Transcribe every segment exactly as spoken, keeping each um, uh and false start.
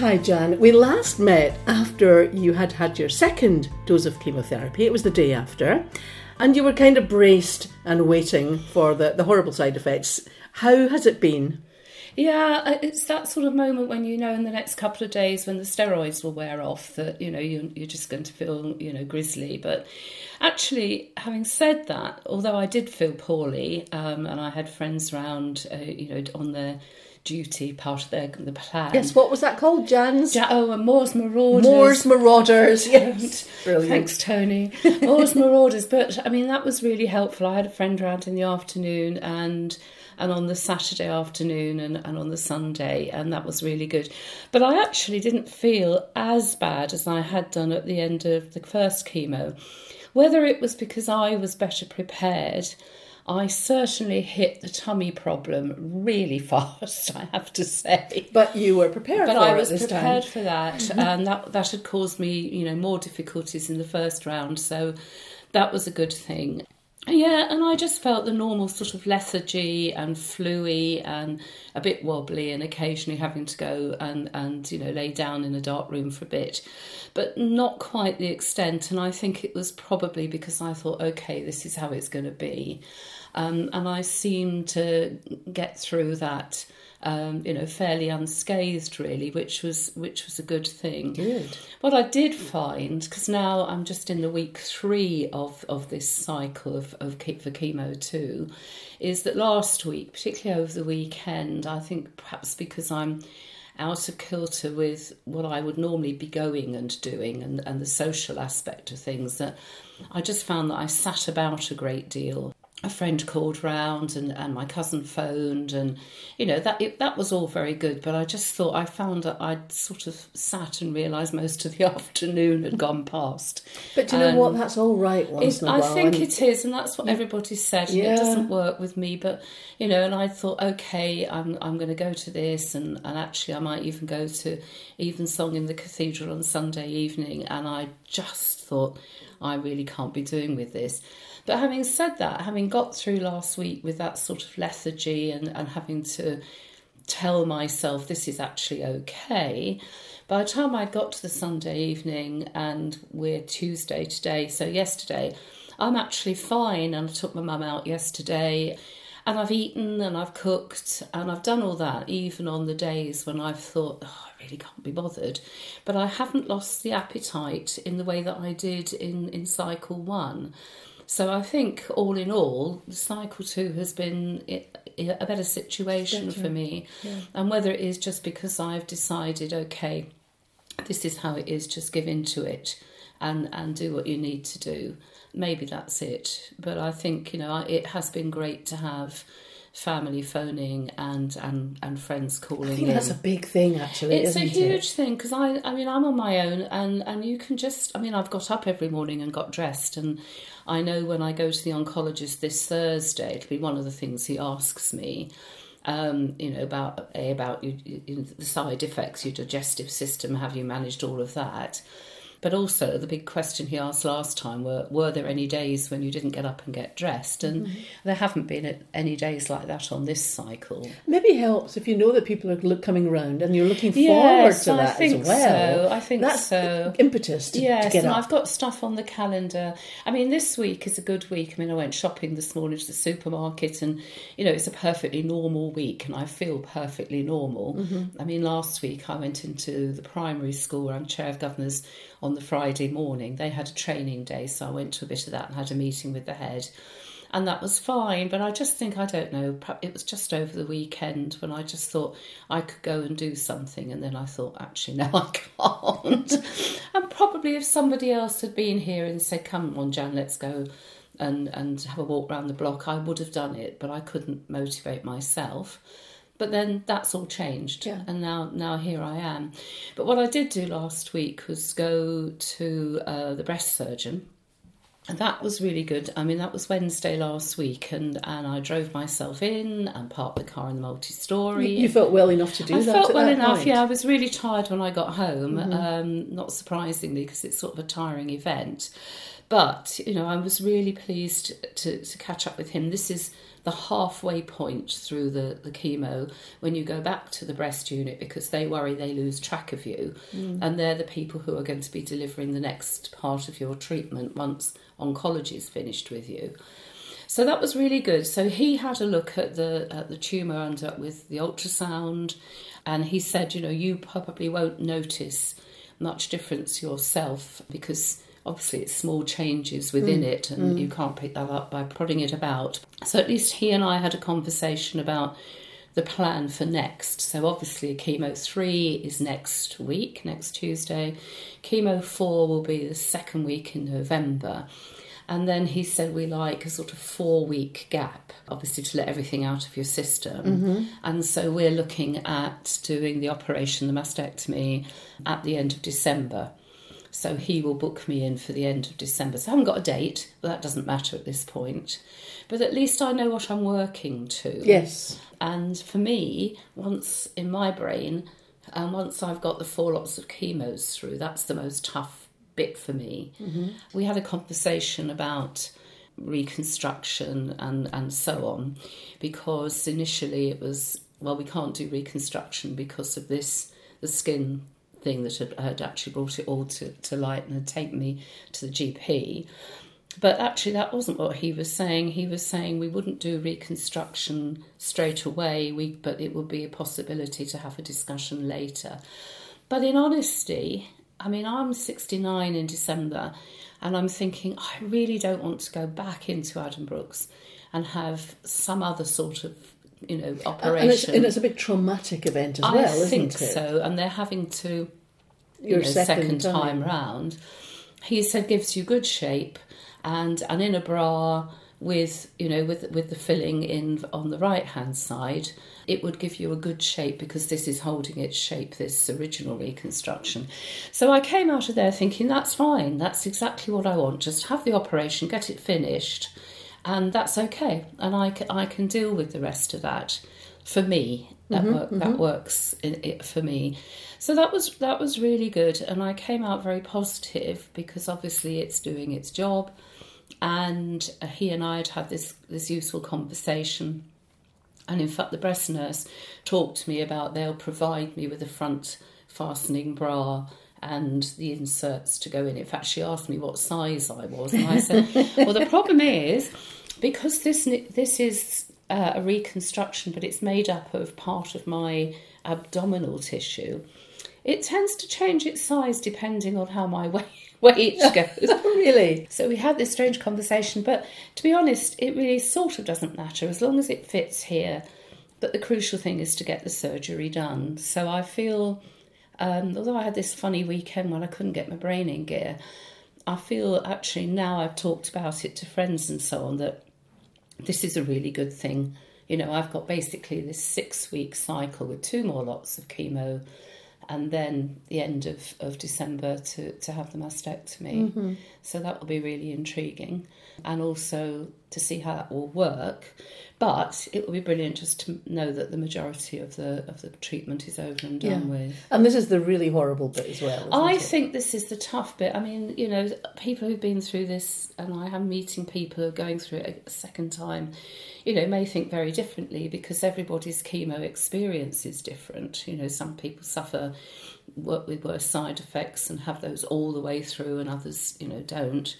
Hi, Jan. We last met after you had had your second dose of chemotherapy. It was the day after. And you were kind of braced and waiting for the, the horrible side effects. How has it been? Yeah, it's that sort of moment when you know in the next couple of days when the steroids will wear off that, you know, you, you're just going to feel, you know, grisly. But actually, having said that, although I did feel poorly um, and I had friends round, uh, you know, on their duty, part of their the plan. Yes, what was that called? Jan's? Ja- oh, and Moore's Marauders. Moore's Marauders, yes. Brilliant. Thanks, Tony. Moore's Marauders. But, I mean, that was really helpful. I had a friend round in the afternoon and... and on the Saturday afternoon and, and on the Sunday, and that was really good. But I actually didn't feel as bad as I had done at the end of the first chemo. Whether it was because I was better prepared, I certainly hit the tummy problem really fast, I have to say. But you were prepared but for it I was this prepared time. for that, mm-hmm. and that, that had caused me, you know, more difficulties in the first round, so that was a good thing. Yeah, and I just felt the normal sort of lethargy and fluey and a bit wobbly and occasionally having to go and, and, you know, lay down in a dark room for a bit, but not quite the extent. And I think it was probably because I thought, OK, this is how it's going to be. Um, and I seemed to get through that, um, you know, fairly unscathed, really, which was which was a good thing. Good. What I did find, because now I'm just in the week three of, of this cycle of, of for chemo too, is that last week, particularly over the weekend, I think perhaps because I'm out of kilter with what I would normally be going and doing and, and the social aspect of things, that I just found that I sat about a great deal. A friend called round and, and my cousin phoned and, you know, that it, that was all very good. But I just thought I found that I'd sort of sat and realised most of the afternoon had gone past. But do you know um, what? That's all right once in a I while. think and it is, and that's what everybody said. And yeah. It doesn't work with me, but, you know, and I thought, OK, I'm I'm going to go to this. And, and actually I might even go to Evensong in the Cathedral on Sunday evening. And I just thought, I really can't be doing with this. But having said that, having got through last week with that sort of lethargy and, and having to tell myself this is actually okay, by the time I got to the Sunday evening, and we're Tuesday today, so yesterday, I'm actually fine. And I took my mum out yesterday and I've eaten and I've cooked and I've done all that, even on the days when I've thought, oh, I really can't be bothered. But I haven't lost the appetite in the way that I did in, in cycle one. So I think, all in all, cycle two has been a better situation for me. Yeah. And whether it is just because I've decided, OK, this is how it is, just give in to it and, and do what you need to do. Maybe that's it. But I think, you know, it has been great to have family phoning and, and, and friends calling in. I think that's a big thing, actually, It's isn't a huge it? thing, because I, I mean, I'm on my own and, and you can just, I mean, I've got up every morning and got dressed, and I know when I go to the oncologist this Thursday, it'll be one of the things he asks me, um, you know, about, A, about you, you, the side effects, your digestive system, have you managed all of that? But also the big question he asked last time were, were there any days when you didn't get up and get dressed? And mm-hmm. there haven't been any days like that on this cycle. Maybe it helps if you know that people are look, coming round and you're looking yes, forward to I that think as well. So. I think That's so. impetus to, yes, to get and up. I've got stuff on the calendar. I mean, this week is a good week. I mean, I went shopping this morning to the supermarket and, you know, it's a perfectly normal week and I feel perfectly normal. Mm-hmm. I mean, last week I went into the primary school where I'm chair of governors on the Friday morning. They had a training day, so I went to a bit of that and had a meeting with the head. And that was fine, but I just think, I don't know, it was just over the weekend when I just thought I could go and do something, and then I thought, actually, no, I can't. And probably if somebody else had been here and said, come on, Jan, let's go and, and have a walk around the block, I would have done it, but I couldn't motivate myself. But then that's all changed, yeah. and now now here I am. But what I did do last week was go to uh, the breast surgeon, and that was really good. I mean, that was Wednesday last week, and, and I drove myself in and parked the car in the multi-storey. You, you felt well enough to do I that I felt at well that enough, point. yeah. I was really tired when I got home, Mm-hmm. um, not surprisingly, because it's sort of a tiring event. But, you know, I was really pleased to, to catch up with him. This is the halfway point through the, the chemo when you go back to the breast unit, because they worry they lose track of you. Mm. And they're the people who are going to be delivering the next part of your treatment once oncology is finished with you. So that was really good. So he had a look at the at the tumour under with the ultrasound, and he said, you know, you probably won't notice much difference yourself because obviously it's small changes within mm. it, and mm. you can't pick that up by prodding it about. So at least he and I had a conversation about the plan for next. So obviously chemo three is next week, next Tuesday. Chemo four will be the second week in November. And then he said we like a sort of four-week gap, obviously to let everything out of your system. Mm-hmm. And so we're looking at doing the operation, the mastectomy, at the end of December. So he will book me in for the end of December. So I haven't got a date, but that doesn't matter at this point. But at least I know what I'm working to. Yes. And for me, once in my brain, and once I've got the four lots of chemos through, that's the most tough bit for me. Mm-hmm. We had a conversation about reconstruction and, and so on, because initially it was, well, we can't do reconstruction because of this, the skin thing that had, had actually brought it all to, to light and had taken me to the G P. But actually that wasn't what he was saying. He was saying we wouldn't do reconstruction straight away, we, but it would be a possibility to have a discussion later. But in honesty, I mean, I'm sixty-nine in December, and I'm thinking, I really don't want to go back into Addenbrooke's and have some other sort of, you know, operation. And it's, and it's a big traumatic event as well, isn't it? I think so, and they're having to, you Your know, second, second time round. He said gives you good shape, and and in a bra with, you know, with with the filling in on the right hand side, it would give you a good shape because this is holding its shape, this original reconstruction. So I came out of there thinking, that's fine, that's exactly what I want. Just have the operation, get it finished, and that's okay. And I can, I can deal with the rest of that. For me, that, mm-hmm, work, mm-hmm. that works in it for me. So that was that was really good. And I came out very positive because obviously it's doing its job. And he and I had had this, this useful conversation. And in fact, the breast nurse talked to me about they'll provide me with a front fastening bra and the inserts to go in. In fact, she asked me what size I was. And I said, well, the problem is, because this this is uh, a reconstruction, but it's made up of part of my abdominal tissue, it tends to change its size depending on how my weight weight goes. Really? So we had this strange conversation, but to be honest, it really sort of doesn't matter as long as it fits here. But the crucial thing is to get the surgery done. So I feel, um, although I had this funny weekend when I couldn't get my brain in gear, I feel actually now I've talked about it to friends and so on that this is a really good thing. You know, I've got basically this six-week cycle with two more lots of chemo, and then the end of, of December to, to have the mastectomy. Mm-hmm. So that will be really intriguing. And also to see how that will work. But it will be brilliant just to know that the majority of the of the treatment is over and done yeah. with. And this is the really horrible bit as well, isn't I it? think this is the tough bit. I mean, you know, people who've been through this, and I am meeting people who are going through it a second time, you know, may think very differently because everybody's chemo experience is different. You know, some people suffer with worse side effects and have those all the way through, and others, you know, don't.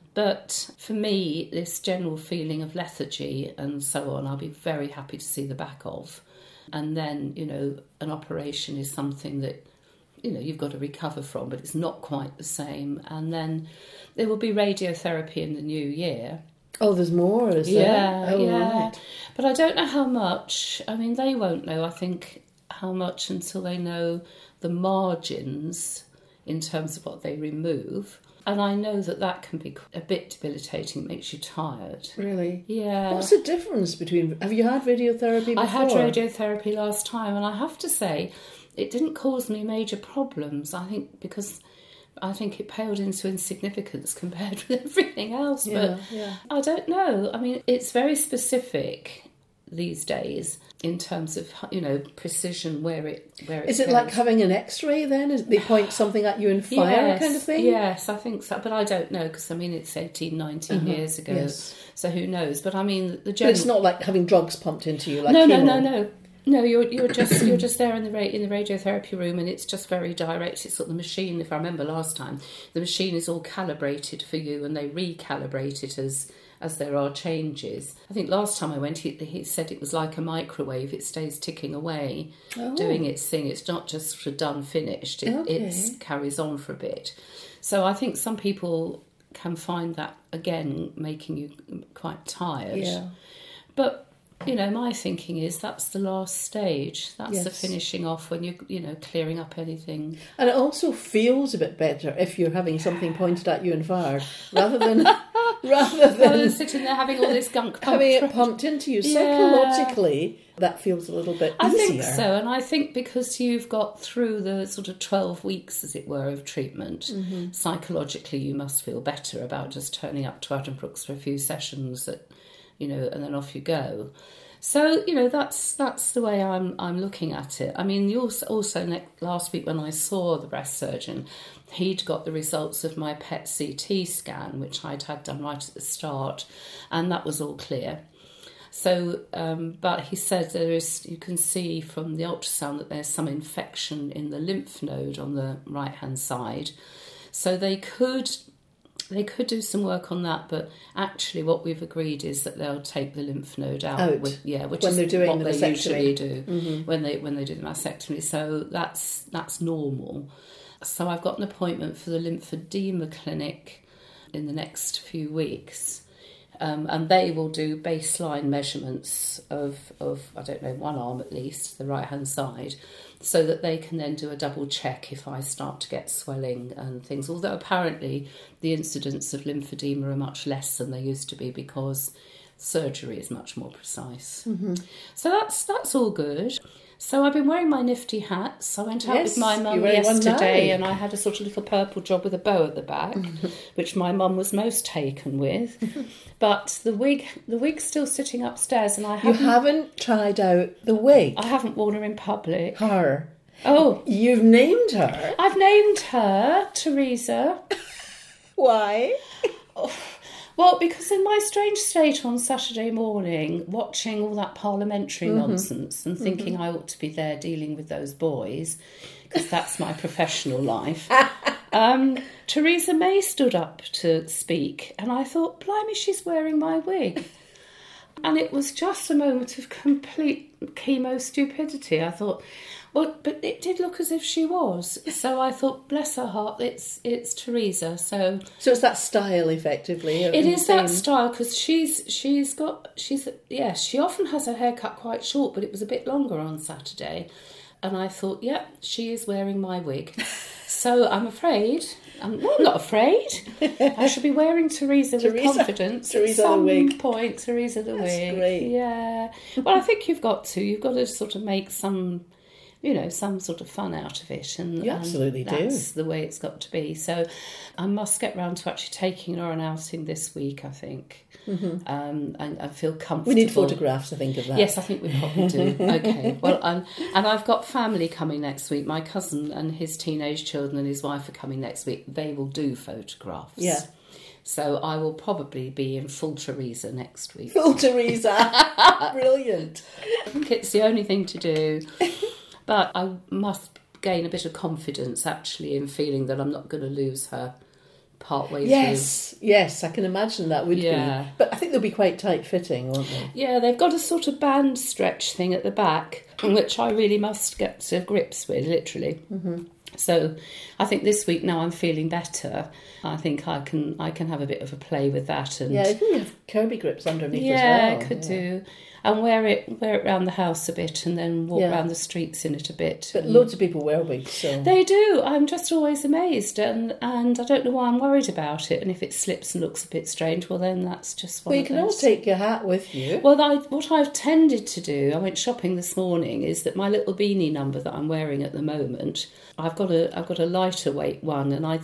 But for me, this general feeling of lethargy and so on, I'll be very happy to see the back of. And then, you know, an operation is something that, you know, you've got to recover from, but it's not quite the same. And then there will be radiotherapy in the new year. Oh, there's more, is there? Yeah, oh, yeah. Right. But I don't know how much. I mean, they won't know, I think, how much until they know the margins in terms of what they remove. And I know that that can be a bit debilitating, it makes you tired. Really? Yeah. What's the difference between... Have you had radiotherapy before? I had radiotherapy last time, and I have to say, it didn't cause me major problems, I think, because I think it paled into insignificance compared with everything else. Yeah, but yeah. I don't know. I mean, it's very specific these days in terms of, you know, precision where it where it Is it goes. like having an X-ray then? Is they point something at you and fire Yes, kind of thing? Yes, I think so. But I don't know because, I mean, it's eighteen, nineteen Uh-huh, years ago. yes. So who knows? But I mean, the But general... it's not like having drugs pumped into you like no, chemo. no, no, no. No, you're you're just you're just there in the ra- in the radiotherapy room, and it's just very direct. It's sort of the machine. If I remember last time, the machine is all calibrated for you, and they recalibrate it as as there are changes. I think last time I went, he, he said it was like a microwave. It stays ticking away, Oh. doing its thing. It's not just sort of done, finished. It Okay. it's, carries on for a bit. So I think some people can find that, again, making you quite tired. Yeah. But, you know, my thinking is that's the last stage. That's the Yes. finishing off when you're, you know, clearing up anything. And it also feels a bit better if you're having something pointed at you and fired, rather than rather Rather than than sitting there having all this gunk pumped having it through- pumped into you. Yeah. Psychologically, that feels a little bit I easier. think so, and I think because you've got through the sort of twelve weeks, as it were, of treatment, Mm-hmm. psychologically you must feel better about just turning up to Addenbrooke's for a few sessions, that, you know, and then off you go. So, you know, that's that's the way I'm I'm looking at it. I mean, you also, also ne- last week when I saw the breast surgeon, he'd got the results of my P E T C T scan, which I'd had done right at the start, and that was all clear. So, um, but he said there is, you can see from the ultrasound that there's some infection in the lymph node on the right hand side. So they could they could do some work on that, but actually what we've agreed is that they'll take the lymph node out. Out. With, yeah, which When is they're doing what the they mastectomy. usually do when they when they do the mastectomy. So that's that's normal. So I've got an appointment for the lymphedema clinic in the next few weeks. Um, and they will do baseline measurements of, of, I don't know, one arm at least, the right-hand side, so that they can then do a double check if I start to get swelling and things. Although apparently the incidence of lymphedema are much less than they used to be because surgery is much more precise. Mm-hmm. So that's that's all good. So I've been wearing my nifty hats. I went out Yes, with my you're mum wearing one yesterday now. and I had a sort of little purple job with a bow at the back, which my mum was most taken with. But the wig, the wig's still sitting upstairs, and I You haven't, haven't tried out the wig. I haven't worn her in public. Her. Oh, You've named her. I've named her Teresa. Why? Well, because in my strange state on Saturday morning, watching all that parliamentary Mm-hmm. nonsense and thinking I ought to be there dealing with those boys, because that's my professional life, um, Theresa May stood up to speak, and I thought, blimey, she's wearing my wig. And it was just a moment of complete chemo stupidity. I thought, well, but it did look as if she was. So I thought, bless her heart, it's it's Teresa. So So it's that style, effectively. it is that style, because she's she's got she's yeah she often has her hair cut quite short, but it was a bit longer on Saturday, and I thought, yep, she is wearing my wig. So I'm afraid, I'm well, not afraid. I should be wearing Teresa with Teresa- confidence. Teresa at the some wig. point, Teresa the That's wig. great. Yeah. Well, I think you've got to. You've got to sort of make some, you know, some sort of fun out of it. And You absolutely and do. That's the way it's got to be. So I must get round to actually taking her on an outing this week, I think. Mm-hmm. Um, and I feel comfortable. We need photographs, I think, of that. Yes, I think we probably do. Okay. Well, um, and I've got family coming next week. My cousin and his teenage children and his wife are coming next week. They will do photographs. Yeah. So I will probably be in full Teresa next week. Full Teresa. Brilliant. I think it's the only thing to do. But I must gain a bit of confidence, actually, in feeling that I'm not going to lose her partway Yes, yes, I can imagine that would Yeah. be. But I think they'll be quite tight-fitting, won't they? through. Yeah, they've got a sort of band stretch thing at the back, which I really must get to grips with, literally. Mm-hmm. So I think this week, now I'm feeling better, I think I can I can have a bit of a play with that. And Yeah, I think you have Kirby grips underneath yeah, as well. I could yeah. do. And wear it wear it round the house a bit, and then walk Yeah. around the streets in it a bit. But and- loads of people wear wigs, so... They do. I'm just always amazed, and, and I don't know why I'm worried about it. And if it slips and looks a bit strange, well, then that's just one Well, you of can those. always take your hat with you. Well, I, what I've tended to do, I went shopping this morning, is that my little beanie number that I'm wearing at the moment, I've got a I've got a lighter weight one, and I'd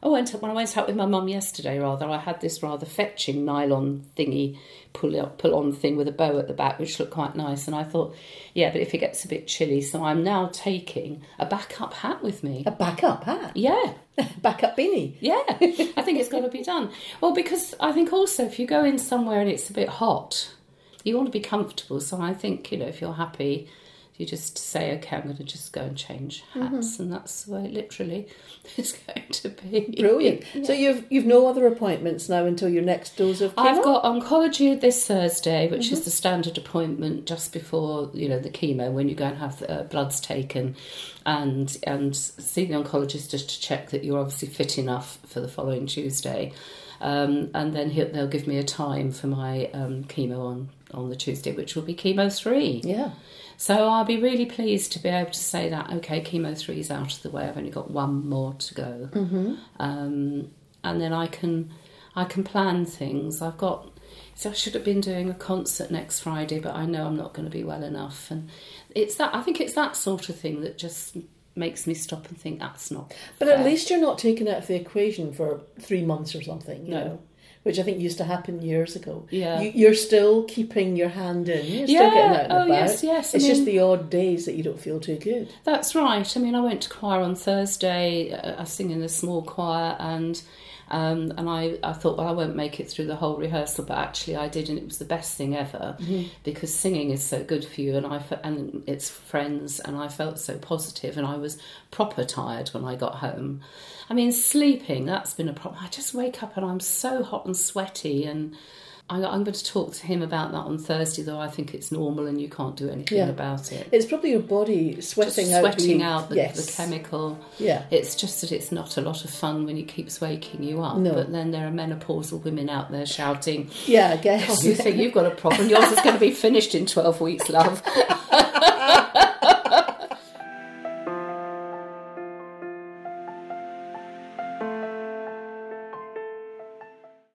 I went up, when I went out with my mum yesterday, rather, I had this rather fetching nylon thingy, pull up, pull on thing with a bow at the back, which looked quite nice. And I thought, yeah, but if it gets a bit chilly, so I'm now taking a backup hat with me. A backup hat? Yeah. Backup beanie? Yeah, I think it's got to be done. Well, because I think also if you go in somewhere and it's a bit hot, you want to be comfortable. So I think, you know, if you're happy, you just say, OK, I'm going to just go and change hats. Mm-hmm. And that's the way it literally is going to be. Brilliant. Yeah. So you've you've no other appointments now until your next dose of chemo? I've got oncology this Thursday, which mm-hmm. is the standard appointment just before, you know, the chemo, when you go and have uh, bloods taken and and see the oncologist just to check that you're obviously fit enough for the following Tuesday. Um, and then he'll, they'll give me a time for my um, chemo on, on the Tuesday, which will be chemo three. Yeah. So I'll be really pleased to be able to say that, OK, chemo three is out of the way. I've only got one more to go. Mm-hmm. Um, and then I can I can plan things. I've got... So I should have been doing a concert next Friday, but I know I'm not going to be well enough. And it's that... I think it's that sort of thing that just makes me stop and think that's not But fair. At least you're not taken out of the equation for three months or something, you no. know. Which I think used to happen years ago. Yeah. You, you're still keeping your hand in. You're yeah. still getting out and oh, about. yes, yes. I it's mean, just the odd days that you don't feel too good. That's right. I mean, I went to choir on Thursday. Uh, I sing in a small choir, and um, and I, I thought, well, I won't make it through the whole rehearsal, but actually I did, and it was the best thing ever mm-hmm. because singing is so good for you, and I and it's friends, and I felt so positive, and I was proper tired when I got home. I mean, sleeping, that's been a problem. I just wake up and I'm so hot and sweaty, and I, I'm going to talk to him about that on Thursday, though I think it's normal and you can't do anything yeah. about it. It's probably your body sweating just out sweating the, out the, yes. the chemical. Yeah. It's just that it's not a lot of fun when it keeps waking you up. No. But then there are menopausal women out there shouting, yeah, I guess. oh, you think you've got a problem, yours is going to be finished in twelve weeks, love.